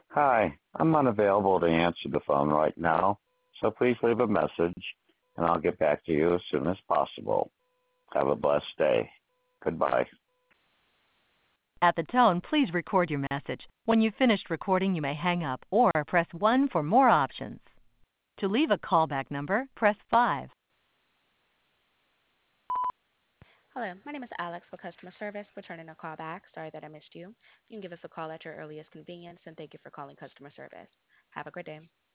Hi, I'm unavailable to answer the phone right now, so please leave a message and I'll get back to you as soon as possible. Have a blessed day. Goodbye. At the tone, please record your message. When you've finished recording, you may hang up or press 1 for more options. To leave a callback number, press 5. Hello, my name is Alex with customer service, returning a call back. Sorry that I missed you. You can give us a call at your earliest convenience, and thank you for calling customer service. Have a great day.